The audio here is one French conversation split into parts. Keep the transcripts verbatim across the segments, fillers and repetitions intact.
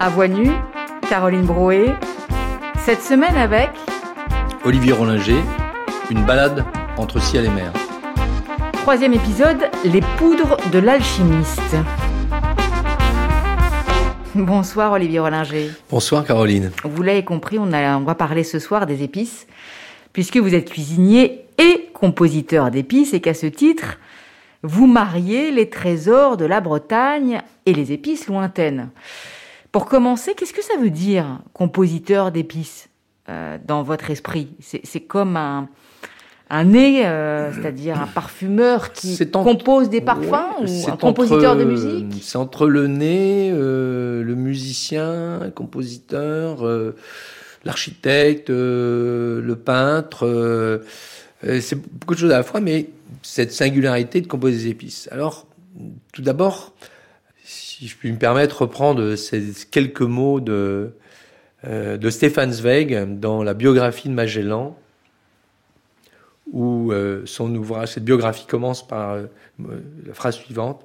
À Voix nue, Caroline Broé. Cette semaine avec Olivier Rollinger, une balade entre ciel et mer. Troisième épisode, les poudres de l'alchimiste. Bonsoir Olivier Rollinger. Bonsoir Caroline. Vous l'avez compris, on, a, on va parler ce soir des épices, puisque vous êtes cuisinier et compositeur d'épices, et qu'à ce titre, vous mariez les trésors de la Bretagne et les épices lointaines. Pour commencer, qu'est-ce que ça veut dire, compositeur d'épices, euh, dans votre esprit ? C'est, c'est comme un, un nez, euh, c'est-à-dire un parfumeur qui entre, compose des parfums, ouais, ou un compositeur entre, de musique ? C'est entre le nez, euh, le musicien, le compositeur, euh, l'architecte, euh, le peintre. Euh, c'est beaucoup de choses à la fois, mais cette singularité de composer des épices. Alors, tout d'abord, si je puis me permettre, reprendre ces quelques mots de, euh, de Stefan Zweig dans la biographie de Magellan, où euh, son ouvrage, cette biographie commence par euh, la phrase suivante: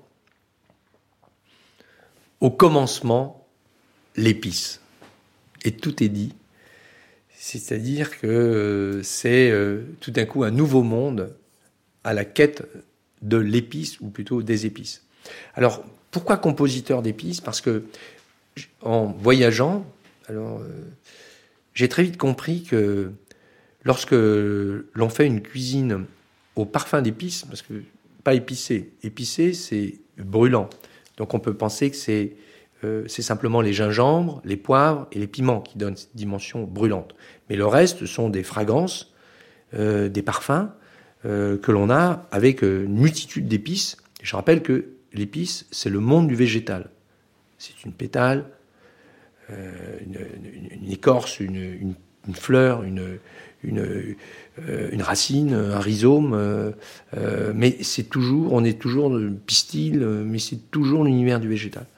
au commencement, l'épice. Et tout est dit. C'est-à-dire que euh, c'est euh, tout d'un coup un nouveau monde à la quête de l'épice, ou plutôt des épices. Alors, pourquoi compositeur d'épices ? Parce que, en voyageant, alors, euh, j'ai très vite compris que lorsque l'on fait une cuisine au parfum d'épices, parce que pas épicé, épicé c'est brûlant, donc on peut penser que c'est, euh, c'est simplement les gingembres, les poivres et les piments qui donnent cette dimension brûlante. Mais le reste sont des fragrances, euh, des parfums euh, que l'on a avec euh, une multitude d'épices. Je rappelle que l'épice, c'est le monde du végétal. C'est une pétale, euh, une, une, une écorce, une, une, une fleur, une, une, euh, une racine, un rhizome. Euh, euh, mais c'est toujours, on est toujours dans le pistil, mais c'est toujours l'univers du végétal.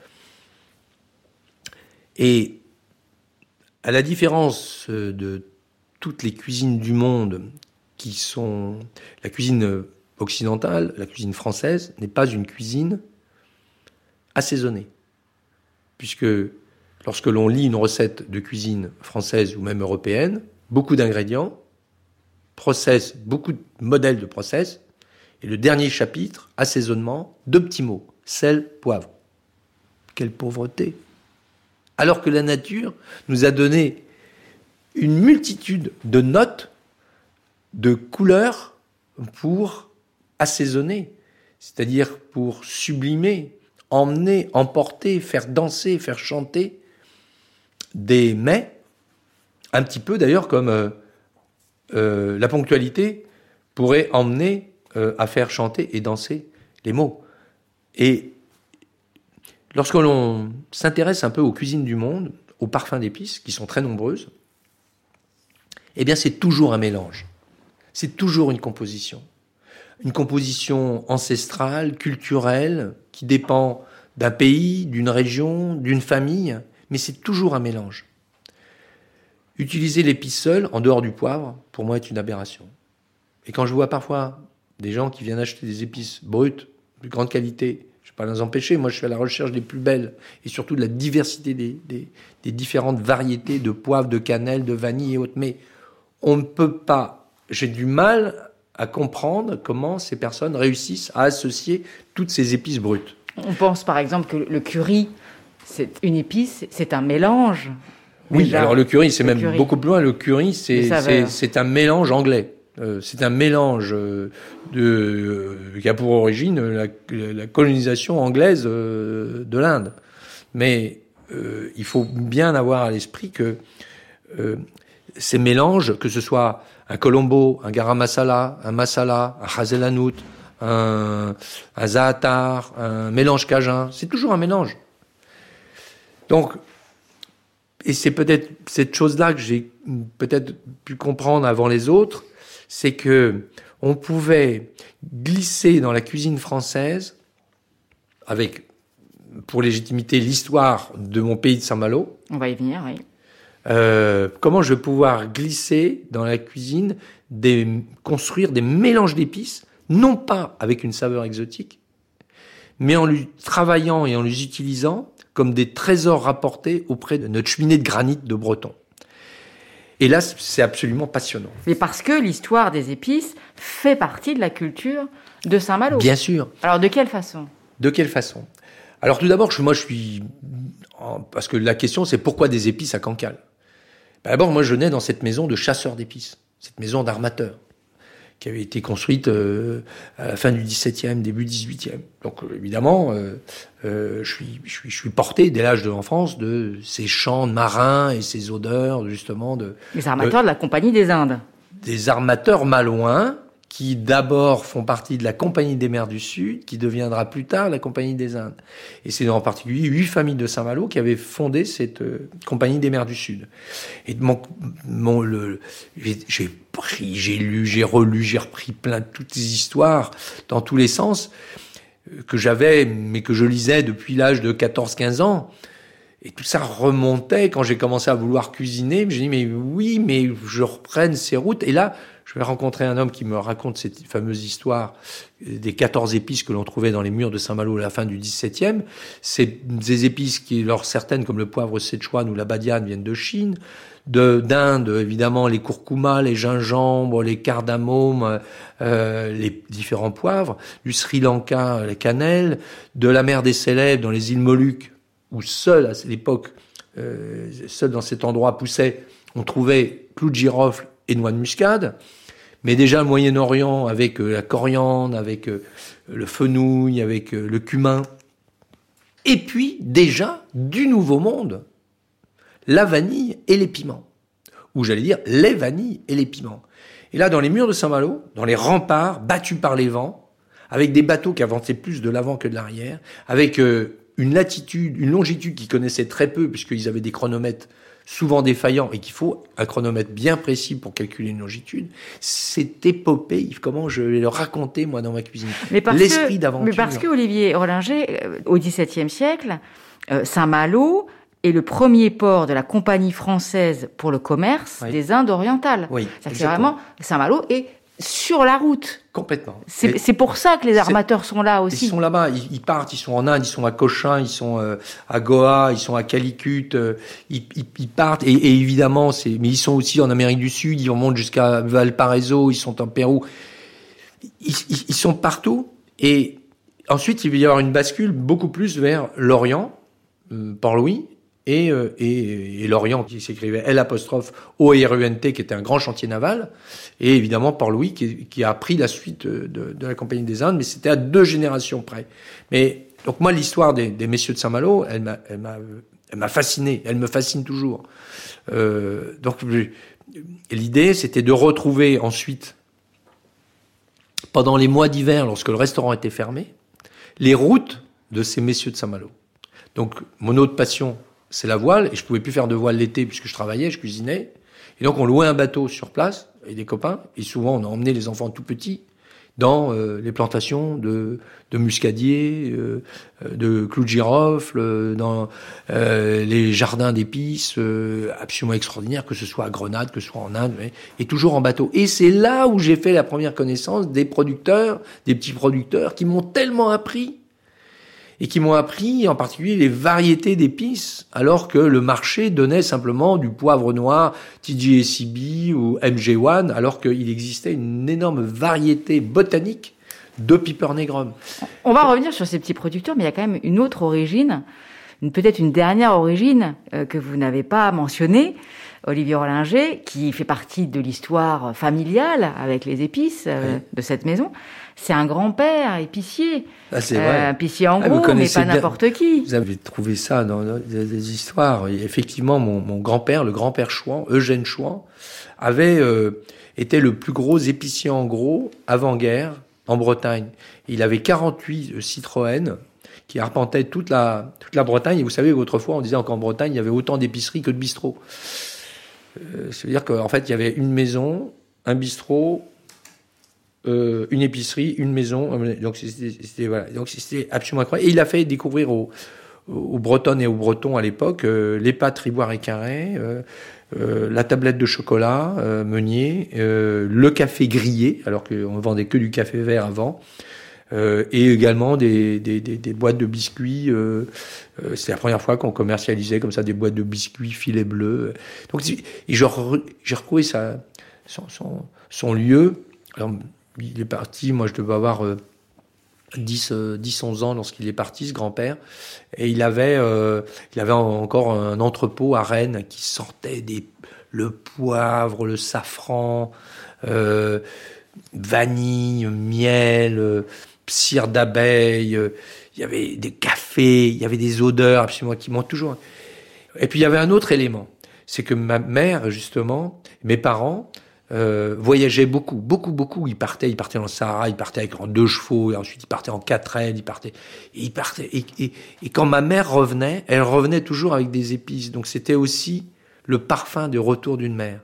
Et à la différence de toutes les cuisines du monde, qui sont la cuisine occidentale, la cuisine française n'est pas une cuisine assaisonnée. Puisque lorsque l'on lit une recette de cuisine française ou même européenne, beaucoup d'ingrédients, process, beaucoup de modèles de process, et le dernier chapitre, assaisonnement, deux petits mots, sel, poivre. Quelle pauvreté! Alors que la nature nous a donné une multitude de notes, de couleurs pour assaisonner, c'est-à-dire pour sublimer, emmener, emporter, faire danser, faire chanter des mets, un petit peu d'ailleurs comme euh, euh, la ponctualité pourrait emmener euh, à faire chanter et danser les mots. Et lorsque l'on s'intéresse un peu aux cuisines du monde, aux parfums d'épices, qui sont très nombreuses, eh bien c'est toujours un mélange. C'est toujours une composition. Une composition ancestrale, culturelle, qui dépend d'un pays, d'une région, d'une famille, mais c'est toujours un mélange. Utiliser l'épice seule, en dehors du poivre, pour moi, est une aberration. Et quand je vois parfois des gens qui viennent acheter des épices brutes, de grande qualité, je ne vais pas les empêcher, moi je fais la recherche des plus belles, et surtout de la diversité des, des, des différentes variétés de poivre, de cannelle, de vanille et autres, mais on ne peut pas, j'ai du mal à comprendre comment ces personnes réussissent à associer toutes ces épices brutes. On pense par exemple que le curry, c'est une épice, c'est un mélange. Oui, déjà, alors le curry, c'est le même curry. beaucoup plus loin. Le curry, c'est, c'est, c'est un mélange anglais. Euh, c'est un mélange euh, de, euh, qui a pour origine la, la colonisation anglaise euh, de l'Inde. Mais euh, il faut bien avoir à l'esprit que euh, ces mélanges, que ce soit un colombo, un garam masala, un masala, un hazelanout, un, un zaatar, un mélange cajun, c'est toujours un mélange. Donc, et c'est peut-être cette chose-là que j'ai peut-être pu comprendre avant les autres, c'est que on pouvait glisser dans la cuisine française, avec, pour légitimité, l'histoire de mon pays de Saint-Malo. On va y venir, oui. Euh, comment je vais pouvoir glisser dans la cuisine, des, construire des mélanges d'épices, non pas avec une saveur exotique, mais en les travaillant et en les utilisant comme des trésors rapportés auprès de notre cheminée de granit de Breton. Et là, c'est absolument passionnant. Mais parce que l'histoire des épices fait partie de la culture de Saint-Malo. Bien sûr. Alors, de quelle façon ? De quelle façon ? Alors, tout d'abord, moi, je suis... Parce que la question, c'est pourquoi des épices à Cancale ? Ben, d'abord, moi, je nais dans cette maison de chasseurs d'épices, cette maison d'armateurs, qui avait été construite euh, à la fin du dix-septième, début dix-huitième. Donc, euh, évidemment, euh, euh, je, suis, je, suis, je suis porté, dès l'âge de l'enfance, de ces chants de marins et ces odeurs, justement, de... Les armateurs de, de la Compagnie des Indes. Des armateurs malouins, qui d'abord font partie de la Compagnie des mers du Sud, qui deviendra plus tard la Compagnie des Indes. Et c'est en particulier huit familles de Saint-Malo qui avaient fondé cette euh, Compagnie des mers du Sud. Et mon, mon, le, j'ai, j'ai pris, j'ai lu, j'ai relu, j'ai repris plein de toutes ces histoires dans tous les sens euh, que j'avais, mais que je lisais depuis l'âge de quatorze quinze ans. Et tout ça remontait quand j'ai commencé à vouloir cuisiner. J'ai dit, mais oui, mais je reprenne ces routes. Et là, je vais rencontrer un homme qui me raconte cette fameuse histoire des quatorze épices que l'on trouvait dans les murs de Saint-Malo à la fin du dix-septième. C'est des épices qui, alors certaines, comme le poivre Szechuan ou la badiane, viennent de Chine. De, d'Inde, évidemment, les curcuma, les gingembres, les cardamomes, euh, les différents poivres. Du Sri Lanka, la cannelle. De la mer des Célèbres, dans les îles Moluques, où seul, à l'époque, euh, seul dans cet endroit poussait, on trouvait clous de girofle et noix de muscade. Mais déjà, le Moyen-Orient, avec euh, la coriandre, avec euh, le fenouil, avec euh, le cumin. Et puis, déjà, du Nouveau Monde, la vanille et les piments. Ou j'allais dire, les vanilles et les piments. Et là, dans les murs de Saint-Malo, dans les remparts, battus par les vents, avec des bateaux qui avançaient plus de l'avant que de l'arrière, avec euh, une latitude, une longitude qu'ils connaissaient très peu, puisqu'ils avaient des chronomètres souvent défaillants, et qu'il faut un chronomètre bien précis pour calculer une longitude, c'est épopée, comment je vais le raconter, moi, dans ma cuisine. Mais parce L'esprit que, d'aventure. Mais parce que Olivier Rollinger, euh, au XVIIe siècle, euh, Saint-Malo est le premier port de la Compagnie française pour le commerce oui. des Indes orientales. Oui, c'est vraiment, Saint-Malo est sur la route. Complètement. C'est, c'est pour ça que les armateurs sont là aussi. Ils sont là-bas, ils, ils partent, ils sont en Inde, ils sont à Cochin, ils sont euh, à Goa, ils sont à Calicut, euh, ils, ils, ils partent, et, et évidemment, c'est, mais ils sont aussi en Amérique du Sud, ils remontent jusqu'à Valparaiso, ils sont en Pérou, ils, ils, ils sont partout, et ensuite il va y avoir une bascule beaucoup plus vers l'Orient, euh, Port-Louis, Et, euh, et, et l'Orient qui s'écrivait L apostrophe O R U N T, qui était un grand chantier naval, et évidemment Port-Louis qui, qui a pris la suite de, de la Compagnie des Indes, mais c'était à deux générations près. Mais donc moi l'histoire des, des messieurs de Saint-Malo, elle m'a, elle m'a, elle m'a fasciné, elle me fascine toujours. Euh, donc l'idée c'était de retrouver ensuite, pendant les mois d'hiver, lorsque le restaurant était fermé, les routes de ces messieurs de Saint-Malo. Donc mon autre passion, c'est la voile, et je pouvais plus faire de voile l'été puisque je travaillais, je cuisinais. Et donc on louait un bateau sur place avec des copains, et souvent on a emmené les enfants tout petits dans euh, les plantations de, de muscadiers, euh, de clous de girofle, dans euh, les jardins d'épices euh, absolument extraordinaires, que ce soit à Grenade, que ce soit en Inde, mais, et toujours en bateau. Et c'est là où j'ai fait la première connaissance des producteurs, des petits producteurs qui m'ont tellement appris, et qui m'ont appris en particulier les variétés d'épices, alors que le marché donnait simplement du poivre noir T G S B ou M G un, alors qu'il existait une énorme variété botanique de Piper nigrum. On va revenir sur ces petits producteurs, mais il y a quand même une autre origine, une, peut-être une dernière origine euh, que vous n'avez pas mentionnée, Olivier Rollinger, qui fait partie de l'histoire familiale avec les épices euh, oui. de cette maison. C'est un grand-père épicier, ah, c'est vrai. Euh, épicier en gros, ah, mais pas bien. N'importe qui. Vous avez trouvé ça dans, dans des, des histoires. Et effectivement, mon, mon grand-père, le grand-père Chouan, Eugène Chouan, avait euh, été le plus gros épicier en gros avant-guerre en Bretagne. Il avait quarante-huit Citroën qui arpentaient toute la toute la Bretagne. Et vous savez, autrefois, on disait qu'en Bretagne, il y avait autant d'épiceries que de bistrots. Euh, c'est-à-dire qu'en fait, il y avait une maison, un bistrot, Euh, une épicerie, une maison, donc c'était, c'était, voilà. donc c'était absolument incroyable. Et il a fait découvrir aux, aux Bretonnes et aux Bretons à l'époque euh, les pâtes Riboire et Carré, euh, euh, la tablette de chocolat euh, Meunier, euh, le café grillé, alors qu'on vendait que du café vert avant, euh, et également des, des, des, des boîtes de biscuits. Euh, euh, c'était la première fois qu'on commercialisait comme ça des boîtes de biscuits filets bleus. Donc, et j'ai retrouvé sa, son, son, son lieu. Alors, il est parti, moi je devais avoir euh, dix, onze ans lorsqu'il est parti, ce grand-père. Et il avait, euh, il avait encore un entrepôt à Rennes qui sortait des, le poivre, le safran, euh, vanille, miel, euh, cire d'abeille. Euh, il y avait des cafés, il y avait des odeurs absolument qui m'ont toujours... Et puis il y avait un autre élément. C'est que ma mère, justement, mes parents... Euh, voyageait beaucoup, beaucoup, beaucoup. Il partait, il partait dans le Sahara, il partait avec en deux chevaux, et ensuite il partait en quatre ailes, il partait, et il partait. Et, et, et quand ma mère revenait, elle revenait toujours avec des épices. Donc c'était aussi le parfum de retour d'une mère.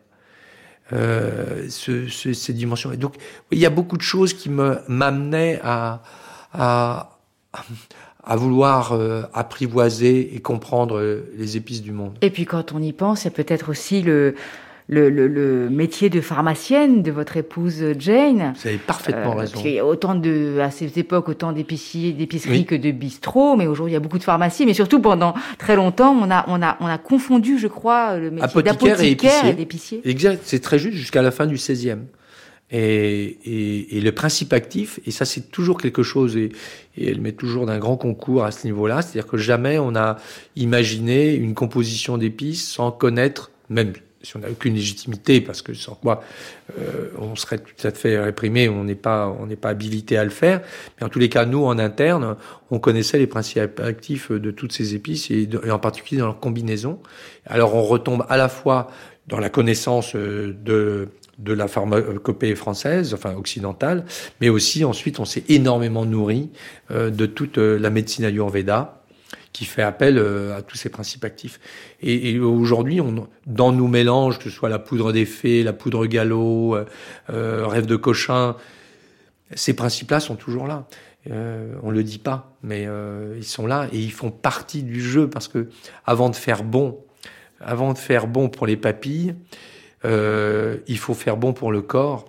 Euh, ce, ce, ces dimensions. Et donc il y a beaucoup de choses qui me m'amenaient à, à, à vouloir euh, apprivoiser et comprendre euh, les épices du monde. Et puis quand on y pense, c'est peut-être aussi le Le, le, le métier de pharmacienne de votre épouse Jane. Vous avez parfaitement euh, raison. Il y a autant de, à cette époque, autant d'épiciers, d'épiceries oui. que de bistrots, mais aujourd'hui il y a beaucoup de pharmacies. Mais surtout pendant très longtemps, on a, on a, on a confondu, je crois, le métier d'apothicaire et d'épicier. Exact, c'est très juste jusqu'à la fin du seizième. Et, et, et le principe actif, et ça c'est toujours quelque chose, et, et elle met toujours d'un grand concours à ce niveau-là, c'est-à-dire que jamais on a imaginé une composition d'épices sans connaître, même si on n'a aucune légitimité, parce que sans quoi euh, on serait tout à fait réprimé, on n'est pas, on n'est pas habilité à le faire. Mais en tous les cas, nous, en interne, on connaissait les principes actifs de toutes ces épices, et, de, et en particulier dans leur combinaison. Alors, on retombe à la fois dans la connaissance de de la pharmacopée française, enfin occidentale, mais aussi ensuite, on s'est énormément nourri euh, de toute la médecine ayurveda, qui fait appel euh, à tous ces principes actifs. Et, et aujourd'hui, on, dans nos mélanges, que ce soit la poudre des fées, la poudre gallo, euh, rêve de cochin, ces principes-là sont toujours là. Euh, on le dit pas, mais euh, ils sont là et ils font partie du jeu, parce que avant de faire bon, avant de faire bon pour les papilles, euh, il faut faire bon pour le corps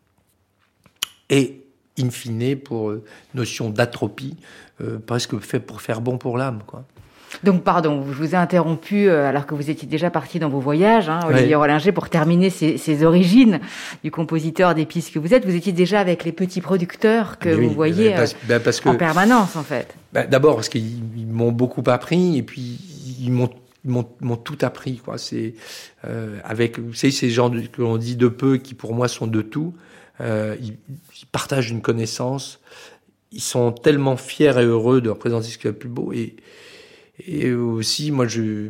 et in fine pour euh, notion d'atropie, euh, presque fait pour faire bon pour l'âme, quoi. Donc, pardon, je vous ai interrompu euh, alors que vous étiez déjà parti dans vos voyages, hein, Olivier ouais. Rollinger, pour terminer ces, ces origines du compositeur d'épices que vous êtes. Vous étiez déjà avec les petits producteurs que oui, vous voyez parce, euh, ben parce que, en permanence, en fait. Ben D'abord parce qu'ils ils m'ont beaucoup appris, et puis ils m'ont Ils m'ont, m'ont tout appris, quoi. C'est euh, avec, vous savez, ces gens de, que l'on dit de peu, qui pour moi sont de tout. Euh, ils, ils partagent une connaissance. Ils sont tellement fiers et heureux de représenter ce qu'il y a de plus beau. Et, et aussi, moi, je,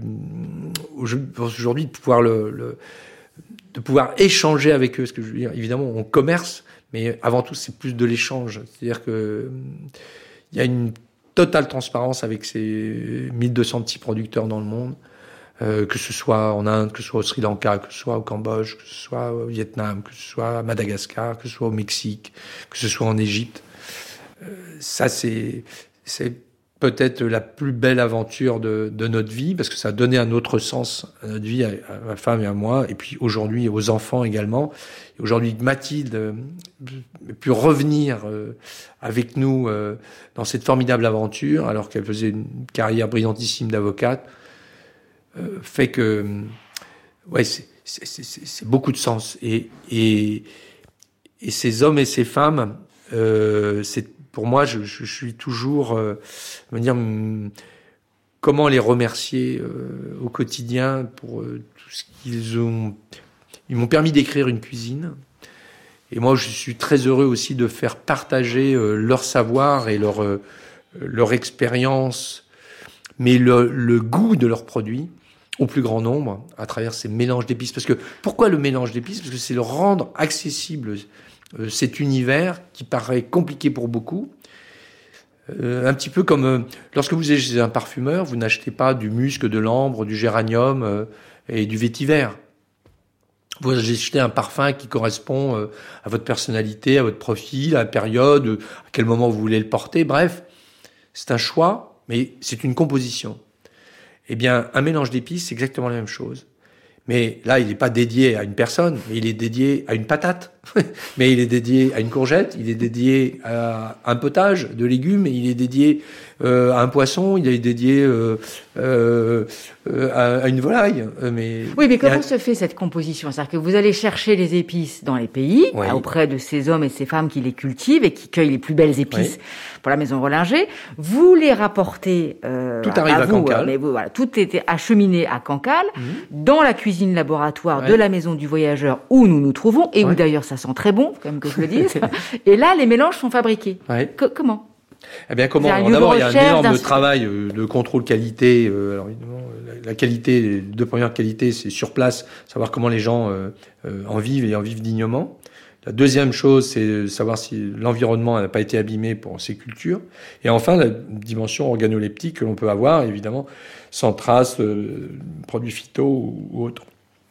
je aujourd'hui de pouvoir le, le, de pouvoir échanger avec eux. Ce que je veux dire, évidemment, on commerce, mais avant tout, c'est plus de l'échange. C'est-à-dire que il y a une totale transparence avec ces mille deux cents petits producteurs dans le monde, euh, que ce soit en Inde, que ce soit au Sri Lanka, que ce soit au Cambodge, que ce soit au Vietnam, que ce soit à Madagascar, que ce soit au Mexique, que ce soit en Égypte. Euh, ça, c'est, c'est peut-être la plus belle aventure de, de notre vie, parce que ça a donné un autre sens à notre vie, à, à ma femme et à moi, et puis aujourd'hui aux enfants également. Et aujourd'hui, Mathilde euh, a pu revenir euh, avec nous euh, dans cette formidable aventure, alors qu'elle faisait une carrière brillantissime d'avocate, euh, fait que, ouais, c'est, c'est, c'est, c'est beaucoup de sens. Et, et, et ces hommes et ces femmes, euh, c'est pour moi, je, je, je suis toujours, euh, me dire hum, comment les remercier euh, au quotidien pour euh, tout ce qu'ils ont. Ils m'ont permis d'écrire une cuisine, et moi, je suis très heureux aussi de faire partager euh, leur savoir et leur euh, leur expérience, mais le, le goût de leurs produits au plus grand nombre à travers ces mélanges d'épices. Parce que pourquoi le mélange d'épices ? Parce que c'est le rendre accessible. Euh, cet univers qui paraît compliqué pour beaucoup, euh, un petit peu comme euh, lorsque vous êtes chez un parfumeur, vous n'achetez pas du musc, de l'ambre, du géranium euh, et du vétiver. Vous achetez un parfum qui correspond euh, à votre personnalité, à votre profil, à la période, à quel moment vous voulez le porter. Bref, c'est un choix, mais c'est une composition. Eh bien, un mélange d'épices, c'est exactement la même chose. Mais là, il n'est pas dédié à une personne, mais il est dédié à une patate. Mais il est dédié à une courgette, il est dédié à un potage de légumes, il est dédié euh, à un poisson, il est dédié euh, euh, à, à une volaille. Mais oui, mais comment a... se fait cette composition? C'est-à-dire que vous allez chercher les épices dans les pays, oui. auprès de ces hommes et ces femmes qui les cultivent et qui cueillent les plus belles épices oui. pour la maison Rollinger. Vous les rapportez euh, tout arrive à, à vous, Cancale. Mais vous, voilà, tout était acheminé à Cancale, mmh. dans la cuisine laboratoire ouais. de la maison du voyageur où nous nous trouvons, et ouais. où d'ailleurs ça sent très bon, quand même que je le dise. Et là, les mélanges sont fabriqués. Ouais. Que, comment? Eh bien, comment? Alors, d'abord, il y a un énorme travail de contrôle qualité. Euh, alors, évidemment, la, la qualité, les deux premières qualités, c'est sur place, savoir comment les gens euh, euh, en vivent et en vivent dignement. La deuxième chose, c'est savoir si l'environnement n'a pas été abîmé pour ces cultures. Et enfin, la dimension organoleptique que l'on peut avoir, évidemment, sans traces, euh, produits phyto ou, ou autres.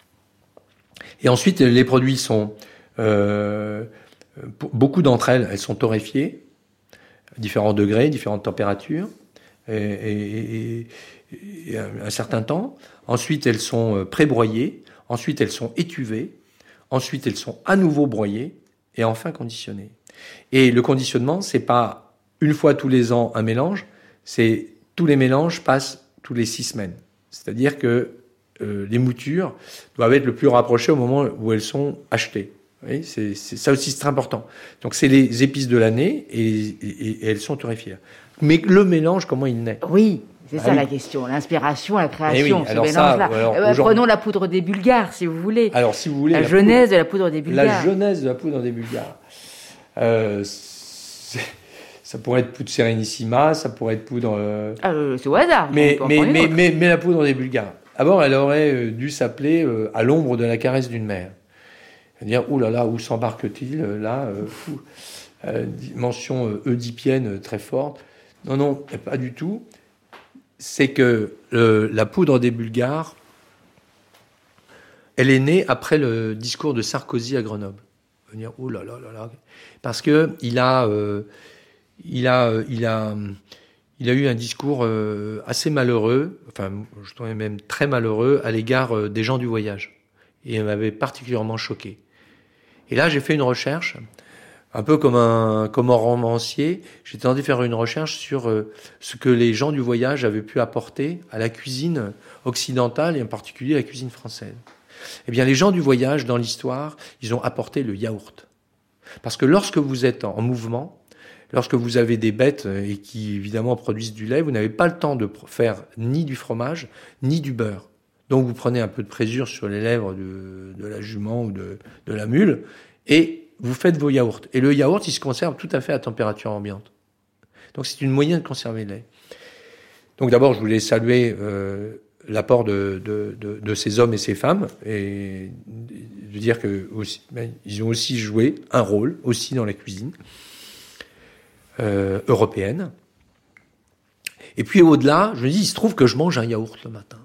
Et ensuite, les produits sont... Euh, beaucoup d'entre elles, elles sont torréfiées, à différents degrés, différentes températures, et, et, et, et un certain temps. Ensuite, elles sont pré-broyées. Ensuite, elles sont étuvées. Ensuite, elles sont à nouveau broyées. Et enfin, conditionnées. Et le conditionnement, c'est pas une fois tous les ans un mélange, c'est tous les mélanges passent tous les six semaines. C'est-à-dire que euh, les moutures doivent être le plus rapprochées au moment où elles sont achetées. Oui, c'est, c'est, ça aussi, c'est très important. Donc, c'est les épices de l'année et, et, et elles sont torréfiées. Mais le mélange, comment il naît? Oui, c'est ah ça oui. la question. L'inspiration, la création, oui, ce alors mélange-là. Ça, alors, euh, prenons la poudre des Bulgares, si vous voulez. Alors, si vous voulez. La, la genèse poudre, de la poudre des Bulgares. La genèse de la poudre des Bulgares. Euh, c'est, ça pourrait être poudre Sérénissima, ça pourrait être poudre. Euh... Ah, c'est au hasard. Mais, mais, mais, mais, mais la poudre des Bulgares. D'abord, elle aurait dû s'appeler euh, À l'ombre de la caresse d'une mère. C'est-à-dire, ouh là là, où s'embarque-t-il là euh, fou, euh, Dimension euh, oedipienne très forte. Non, non, pas du tout. C'est que euh, la poudre des Bulgares, elle est née après le discours de Sarkozy à Grenoble. Dire, ouh là là là là, parce que il a, euh, il a, euh, il a, il a eu un discours euh, assez malheureux, enfin, je trouvais même très malheureux à l'égard euh, des gens du voyage, et il m'avait particulièrement choqué. Et là, j'ai fait une recherche, un peu comme un, comme un romancier. J'ai tenté de faire une recherche sur euh, ce que les gens du voyage avaient pu apporter à la cuisine occidentale et en particulier à la cuisine française. Eh bien, les gens du voyage, dans l'histoire, ils ont apporté le yaourt. Parce que lorsque vous êtes en mouvement, lorsque vous avez des bêtes et qui, évidemment, produisent du lait, vous n'avez pas le temps de faire ni du fromage, ni du beurre. Donc, vous prenez un peu de présure sur les lèvres de, de la jument ou de, de la mule et vous faites vos yaourts. Et le yaourt, il se conserve tout à fait à température ambiante. Donc, c'est une moyen de conserver le lait. Donc, d'abord, je voulais saluer euh, l'apport de, de, de, de ces hommes et ces femmes et de dire que aussi, ben, ils ont aussi joué un rôle aussi dans la cuisine euh, européenne. Et puis, au-delà, je me dis, il se trouve que je mange un yaourt le matin.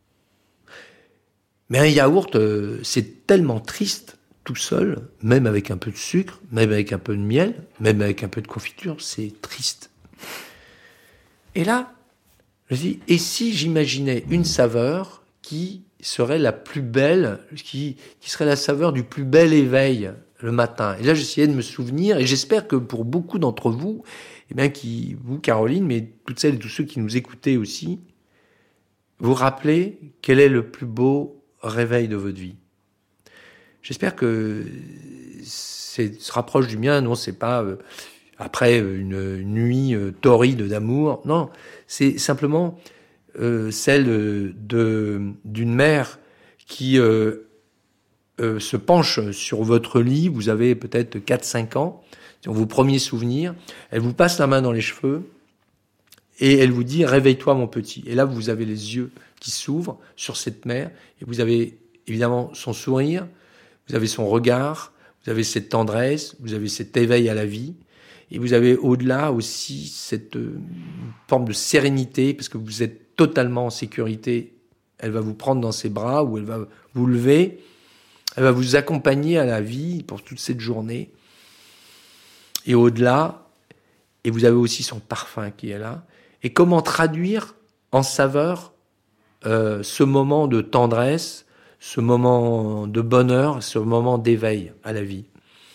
Mais un yaourt, euh, c'est tellement triste, tout seul, même avec un peu de sucre, même avec un peu de miel, même avec un peu de confiture, c'est triste. Et là, je me dis, et si j'imaginais une saveur qui serait la plus belle, qui, qui serait la saveur du plus bel éveil le matin. Et là, j'essayais de me souvenir, et j'espère que pour beaucoup d'entre vous, eh bien, qui, vous, Caroline, mais toutes celles et tous ceux qui nous écoutaient aussi, vous rappelez quel est le plus beau réveil de votre vie. J'espère que c'est se rapproche du mien. Non, c'est pas euh, après une, une nuit euh, torride d'amour. Non, c'est simplement euh, celle de, de d'une mère qui euh, euh, se penche sur votre lit. Vous avez peut-être quatre cinq ans. C'est vos premiers souvenirs. Elle vous passe la main dans les cheveux et elle vous dit « Réveille-toi, mon petit ». Et là, vous avez les yeux qui s'ouvrent sur cette mère et vous avez évidemment son sourire. Vous avez son regard, vous avez cette tendresse, vous avez cet éveil à la vie, et vous avez au-delà aussi cette euh, forme de sérénité, parce que vous êtes totalement en sécurité. Elle va vous prendre dans ses bras, ou elle va vous lever, elle va vous accompagner à la vie pour toute cette journée. Et au-delà, et vous avez aussi son parfum qui est là. Et comment traduire en saveur euh, ce moment de tendresse, ce moment de bonheur, ce moment d'éveil à la vie.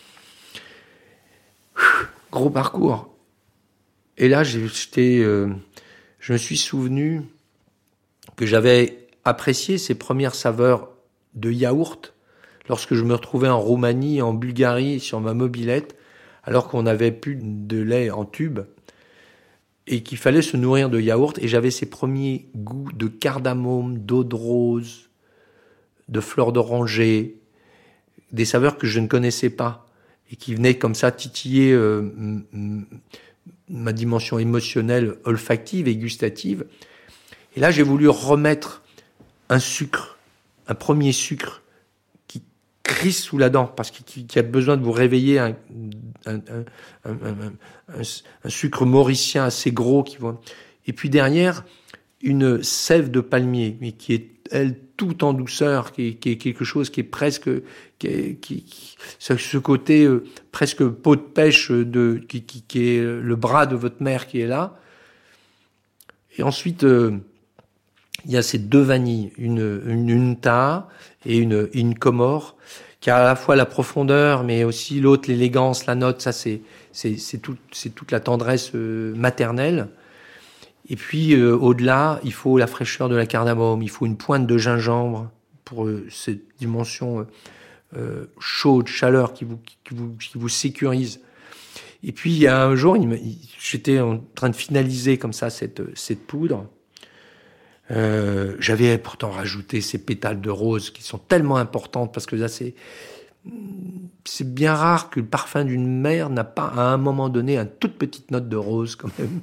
gros parcours. Et là, j'étais, euh, je me suis souvenu que j'avais apprécié ces premières saveurs de yaourt lorsque je me retrouvais en Roumanie, en Bulgarie, sur ma mobilette, alors qu'on n'avait plus de lait en tube et qu'il fallait se nourrir de yaourt. Et j'avais ces premiers goûts de cardamome, d'eau de rose, de fleurs d'oranger, des saveurs que je ne connaissais pas et qui venaient comme ça titiller euh, m- m- ma dimension émotionnelle, olfactive et gustative. Et là, j'ai voulu remettre un sucre, un premier sucre qui crisse sous la dent, parce qu'il qui a besoin de vous réveiller, un, un, un, un, un, un sucre mauricien assez gros. Qui va... Et puis derrière, une sève de palmier, mais qui est, elle, tout en douceur, qui est, qui est quelque chose qui est presque... Qui est, qui, qui, ce côté euh, presque peau de pêche, de, qui, qui, qui est le bras de votre mère qui est là. Et ensuite... Euh, il y a ces deux vanilles, une, une, une Taha et une, une Comore, qui a à la fois la profondeur, mais aussi l'autre, l'élégance, la note. Ça, c'est, c'est, c'est, tout, c'est toute la tendresse euh, maternelle. Et puis, euh, au-delà, il faut la fraîcheur de la cardamome, il faut une pointe de gingembre pour euh, cette dimension euh, euh, chaude, chaleur qui vous, qui, vous, qui vous sécurise. Et puis, il y a un jour, il me, il, j'étais en train de finaliser comme ça cette, cette poudre. Euh, j'avais pourtant rajouté ces pétales de rose qui sont tellement importantes, parce que là, c'est, c'est bien rare que le parfum d'une mère n'a pas, à un moment donné, une toute petite note de rose, quand même.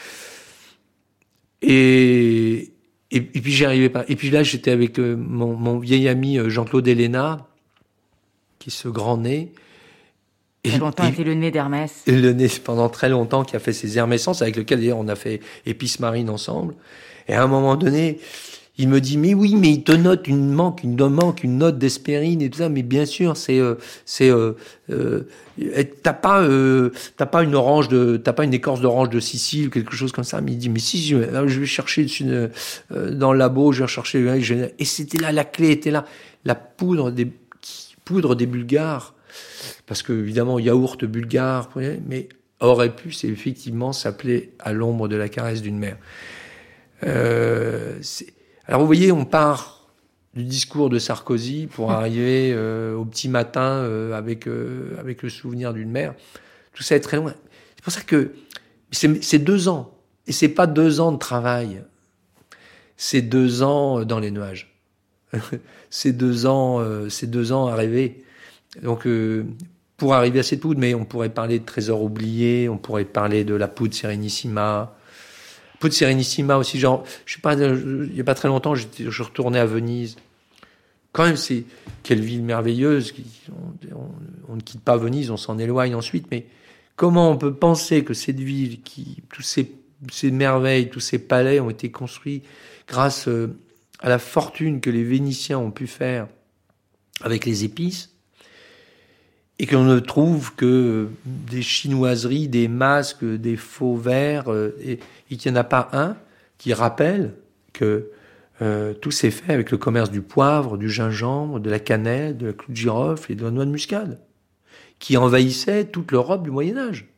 Et, et, et puis, j'y arrivais pas. Et puis là, j'étais avec euh, mon, mon vieil ami euh, Jean-Claude Héléna, qui est ce grand nez. Il y a longtemps été le nez d'Hermès. Le nez, pendant très longtemps, qui a fait ses hermescences, avec lequel, d'ailleurs, on a fait Épices Marines ensemble. Et à un moment donné, il me dit, mais oui, mais il te note une manque, une manque, une note d'hespérine et tout ça. Mais bien sûr, c'est, euh, c'est, euh, euh, t'as pas, euh, t'as pas une orange de, t'as pas une écorce d'orange de Sicile ou quelque chose comme ça. Mais il dit, mais si, je, je vais chercher dessus, euh, dans le labo, je vais chercher, et c'était là, la clé était là. La poudre des, poudre des Bulgares. Parce que, évidemment, yaourt bulgare, mais aurait pu, c'est effectivement s'appeler À l'ombre de la caresse d'une mère. Euh, c'est... Alors vous voyez, on part du discours de Sarkozy pour arriver euh, au petit matin euh, avec euh, avec le souvenir d'une mère. Tout ça est très loin. C'est pour ça que c'est, c'est deux ans, et c'est pas deux ans de travail. C'est deux ans dans les nuages. c'est deux ans, euh, c'est deux ans à rêver. Donc euh, pour arriver à cette poudre, mais on pourrait parler de Trésor oublié, on pourrait parler de la poudre Sérénissima. Poudre Sérénissima aussi, genre, je sais pas, il y a pas très longtemps, j'étais, je retournais à Venise. Quand même, c'est quelle ville merveilleuse. On, on, on ne quitte pas Venise, on s'en éloigne ensuite. Mais comment on peut penser que cette ville, qui, tous ces, ces merveilles, tous ces palais ont été construits grâce à la fortune que les Vénitiens ont pu faire avec les épices, et qu'on ne trouve que des chinoiseries, des masques, des faux verres, et, et qu'il n'y en a pas un qui rappelle que euh, tout s'est fait avec le commerce du poivre, du gingembre, de la cannelle, de la clou de girofle et de la noix de muscade, qui envahissait toute l'Europe du Moyen-Âge.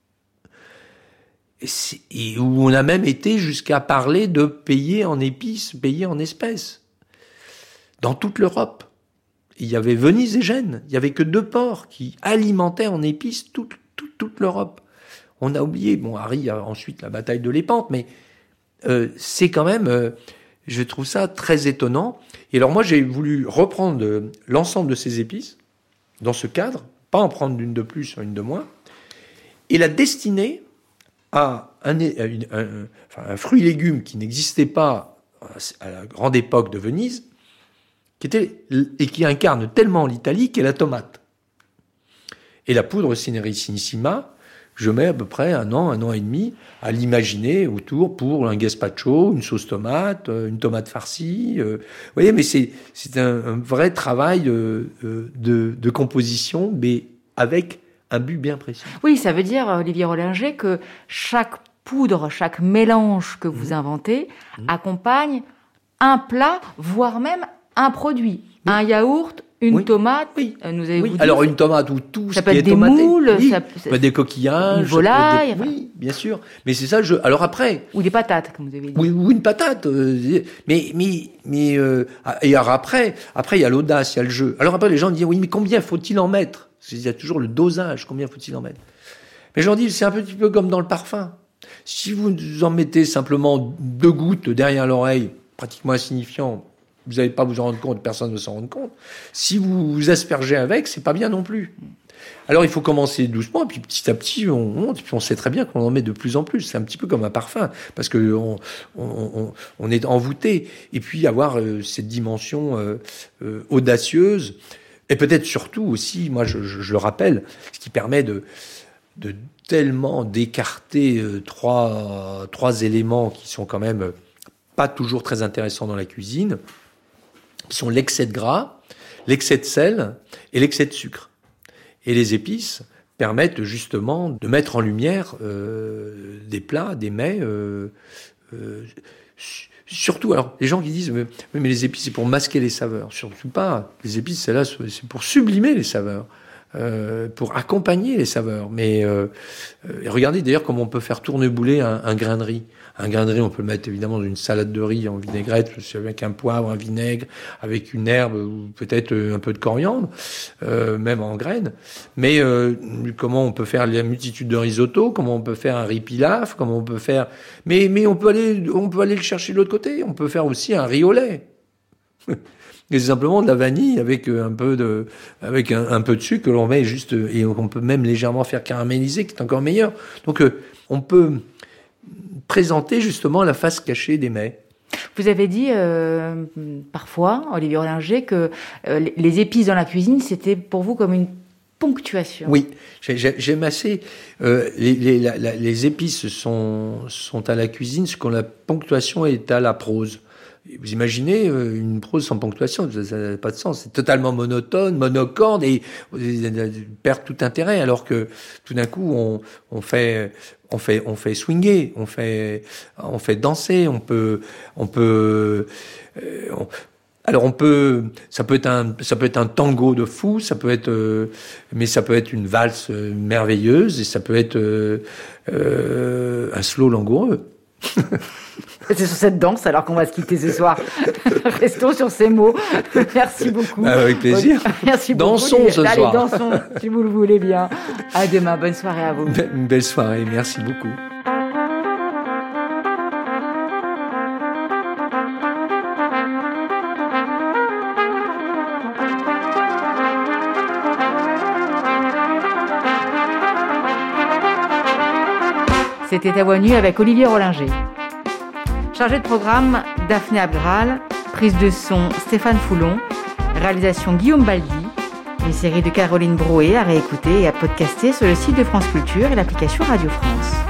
Et, et où on a même été jusqu'à parler de payer en épices, payer en espèces, dans toute l'Europe. Il y avait Venise et Gênes. Il y avait que deux ports qui alimentaient en épices toute, toute, toute l'Europe. On a oublié, bon, Harry a ensuite la bataille de Lépante, mais euh, c'est quand même, euh, je trouve ça très étonnant. Et alors moi, j'ai voulu reprendre euh, l'ensemble de ces épices dans ce cadre, pas en prendre une de plus, une de moins, et la destiner à un, un, un, enfin, un fruit-légume qui n'existait pas à la grande époque de Venise, qui était, et qui incarne tellement l'Italie, qu'est la tomate. Et la poudre Sérénissima, je mets à peu près un an, un an et demi à l'imaginer autour pour un gazpacho, une sauce tomate, une tomate farcie. Euh, vous voyez, mais c'est, c'est un, un vrai travail de, de, de composition, mais avec un but bien précis. Oui, ça veut dire, Olivier Rollinger, que chaque poudre, chaque mélange que vous mmh. inventez mmh. accompagne un plat, voire même un produit. Oui. Un yaourt Une oui. tomate, oui. Euh, nous avez oui. vous dit, Alors une tomate ou tout ça ce peut qui être est des tomaté. moules, oui. ça, ça peut être des coquillages, une volaille, ça peut être des... oui, bien sûr. Mais c'est ça le jeu. Alors après, ou des patates, comme vous avez dit. oui, ou une patate. Euh, mais mais mais euh, et alors après, après il y a l'audace, il y a le jeu. Alors après les gens disent oui, mais combien faut-il en mettre? Il y a toujours le dosage. Combien faut-il en mettre? Mais j'en dis c'est un petit peu comme dans le parfum. Si vous en mettez simplement deux gouttes derrière l'oreille, pratiquement insignifiant, vous n'allez pas vous en rendre compte, personne ne s'en rend compte. Si vous vous aspergez avec, c'est pas bien non plus. Alors il faut commencer doucement, et puis petit à petit on monte, et puis on sait très bien qu'on en met de plus en plus. C'est un petit peu comme un parfum, parce que on, on, on, on est envoûté. Et puis avoir euh, cette dimension euh, euh, audacieuse, et peut-être surtout aussi, moi je, je, je le rappelle, ce qui permet de, de tellement d'écarter euh, trois, trois éléments qui sont quand même pas toujours très intéressants dans la cuisine, qui sont l'excès de gras, l'excès de sel et l'excès de sucre. Et les épices permettent justement de mettre en lumière euh, des plats, des mets, euh, euh, surtout, alors les gens qui disent mais, mais les épices c'est pour masquer les saveurs, surtout pas. Les épices c'est là, c'est pour sublimer les saveurs, euh, pour accompagner les saveurs. Mais euh, euh, regardez d'ailleurs comment on peut faire tournebouler un, un grain de riz. Un grain de riz, on peut le mettre évidemment dans une salade de riz en vinaigrette, avec un poivre, un vinaigre, avec une herbe ou peut-être un peu de coriandre, euh, même en graines. Mais euh, comment on peut faire la multitude de risottos, comment on peut faire un riz pilaf, comment on peut faire... Mais, mais on peut aller, on peut aller le chercher de l'autre côté. On peut faire aussi un riz au lait. Et c'est simplement de la vanille avec un peu de, avec un, un peu de sucre que l'on met juste, et on peut même légèrement faire caraméliser, qui est encore meilleur. Donc, euh, on peut présenter justement la face cachée des mets. Vous avez dit euh, parfois, Olivier Rollinger, que euh, les épices dans la cuisine, c'était pour vous comme une ponctuation. Oui, j'aime assez. Euh, les, les, la, les épices sont, sont à la cuisine ce qu'on la ponctuation est à la prose. Vous imaginez euh, une prose sans ponctuation, ça n'a pas de sens. C'est totalement monotone, monocorde et on perd tout intérêt. Alors que tout d'un coup, on, on fait, on fait, on fait swinger, on fait, on fait danser, on peut, on peut. Euh, on, alors on peut, ça peut être un, ça peut être un tango de fou, ça peut être, euh, mais ça peut être une valse merveilleuse et ça peut être euh, euh, un slow langoureux. C'est sur cette danse alors qu'on va se quitter ce soir. Restons sur ces mots. Merci beaucoup. Avec plaisir. Merci beaucoup. Dansons ce Allez, soir. dansons si vous le voulez bien. À demain. Bonne soirée à vous. Une belle soirée. Merci beaucoup. C'était À Voix Nue avec Olivier Rollinger. Chargé de programme, Daphné Abgral. Prise de son, Stéphane Foulon. Réalisation, Guillaume Baldi. Une série de Caroline Brouet à réécouter et à podcaster sur le site de France Culture et l'application Radio France.